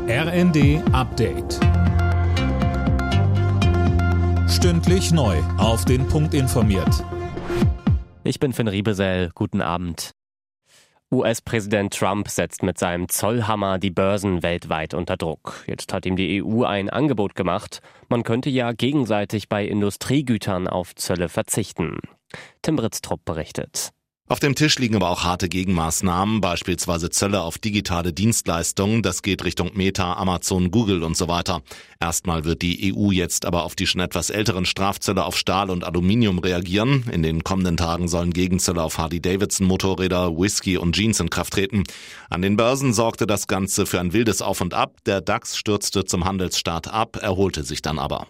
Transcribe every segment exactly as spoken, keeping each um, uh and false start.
R N D Update. Stündlich neu auf den Punkt informiert. Ich bin Finn Riebesell. Guten Abend. U S-Präsident Trump setzt mit seinem Zollhammer die Börsen weltweit unter Druck. Jetzt hat ihm die E U ein Angebot gemacht. Man könnte ja gegenseitig bei Industriegütern auf Zölle verzichten. Tim Britztrup berichtet. Auf dem Tisch liegen aber auch harte Gegenmaßnahmen, beispielsweise Zölle auf digitale Dienstleistungen. Das geht Richtung Meta, Amazon, Google und so weiter. Erstmal wird die E U jetzt aber auf die schon etwas älteren Strafzölle auf Stahl und Aluminium reagieren. In den kommenden Tagen sollen Gegenzölle auf Harley-Davidson-Motorräder, Whisky und Jeans in Kraft treten. An den Börsen sorgte das Ganze für ein wildes Auf und Ab. Der DAX stürzte zum Handelsstart ab, erholte sich dann aber.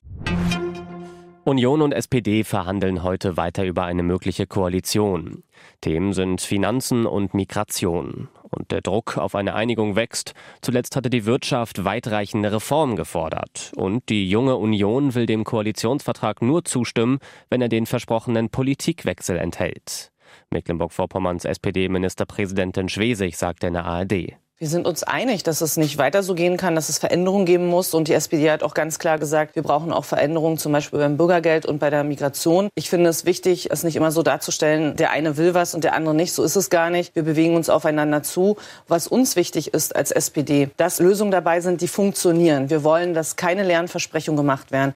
Union und S P D verhandeln heute weiter über eine mögliche Koalition. Themen sind Finanzen und Migration. Und der Druck auf eine Einigung wächst. Zuletzt hatte die Wirtschaft weitreichende Reformen gefordert. Und die junge Union will dem Koalitionsvertrag nur zustimmen, wenn er den versprochenen Politikwechsel enthält. Mecklenburg-Vorpommerns S P D-Ministerpräsidentin Schwesig sagte in der A R D. Wir sind uns einig, dass es nicht weiter so gehen kann, dass es Veränderungen geben muss. Und die S P D hat auch ganz klar gesagt, wir brauchen auch Veränderungen, zum Beispiel beim Bürgergeld und bei der Migration. Ich finde es wichtig, es nicht immer so darzustellen, der eine will was und der andere nicht. So ist es gar nicht. Wir bewegen uns aufeinander zu. Was uns wichtig ist als S P D, dass Lösungen dabei sind, die funktionieren. Wir wollen, dass keine leeren Versprechungen gemacht werden.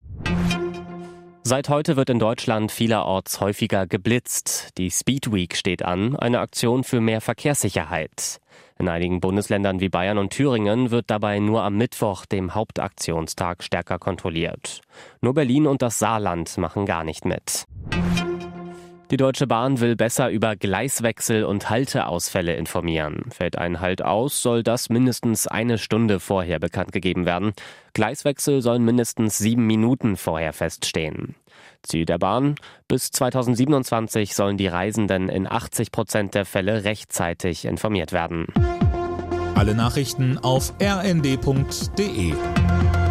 Seit heute wird in Deutschland vielerorts häufiger geblitzt. Die Speed Week steht an, eine Aktion für mehr Verkehrssicherheit. In einigen Bundesländern wie Bayern und Thüringen wird dabei nur am Mittwoch, dem Hauptaktionstag, stärker kontrolliert. Nur Berlin und das Saarland machen gar nicht mit. Die Deutsche Bahn will besser über Gleiswechsel und Halteausfälle informieren. Fällt ein Halt aus, soll das mindestens eine Stunde vorher bekannt gegeben werden. Gleiswechsel sollen mindestens sieben Minuten vorher feststehen. Ziel der Bahn: Bis zweitausendsiebenundzwanzig sollen die Reisenden in achtzig Prozent der Fälle rechtzeitig informiert werden. Alle Nachrichten auf r n d punkt d e.